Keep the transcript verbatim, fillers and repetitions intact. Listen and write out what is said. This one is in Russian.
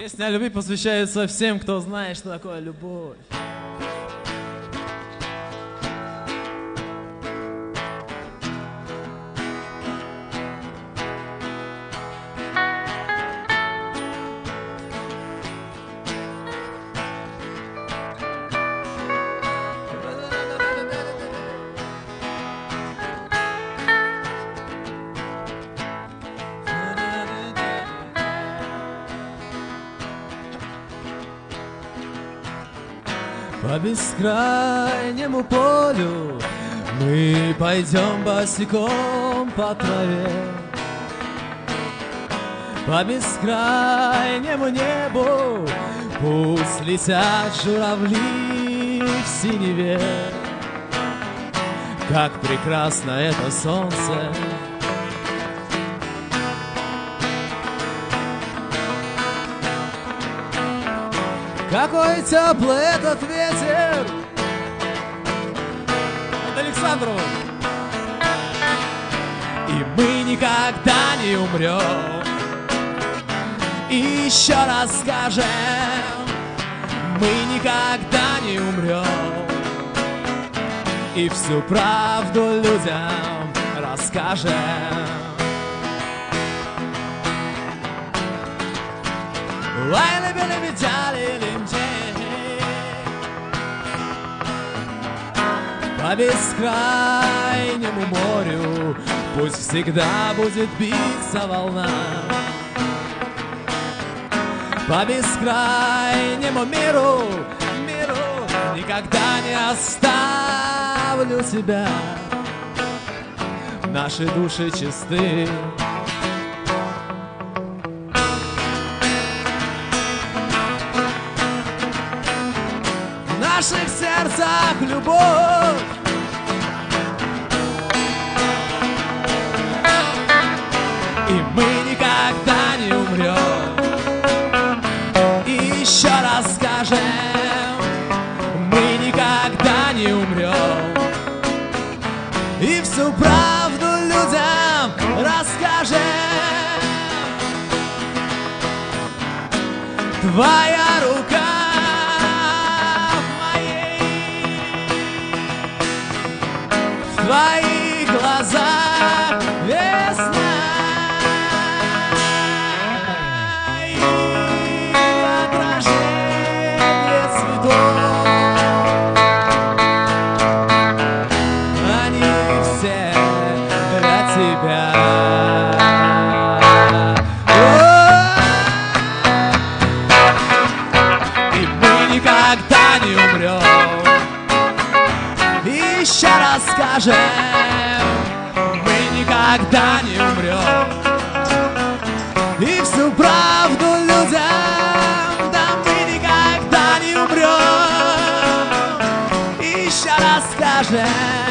Песня о любви посвящается всем, кто знает, что такое любовь. По бескрайнему полю мы пойдем босиком по траве. По бескрайнему небу пусть летят журавли в синеве. Как прекрасно это солнце! Какой теплый этот ветер! От Александрова! И мы никогда не умрем. И еще раз скажем, мы никогда не умрем. И всю правду людям расскажем. По бескрайнему морю пусть всегда будет биться волна. По бескрайнему миру, миру никогда не оставлю тебя. Наши души чисты. В наших сердцах любовь. И мы никогда не умрем. И еще раз скажем, мы никогда не умрем. И всю правду людям расскажем. Твоя рука в твоих глазах весна и отражение цветов. Они все для тебя. И мы никогда не умрем. Еще раз скажем, мы никогда не умрем. И всю правду людям, да мы никогда не умрем. Еще раз скажем.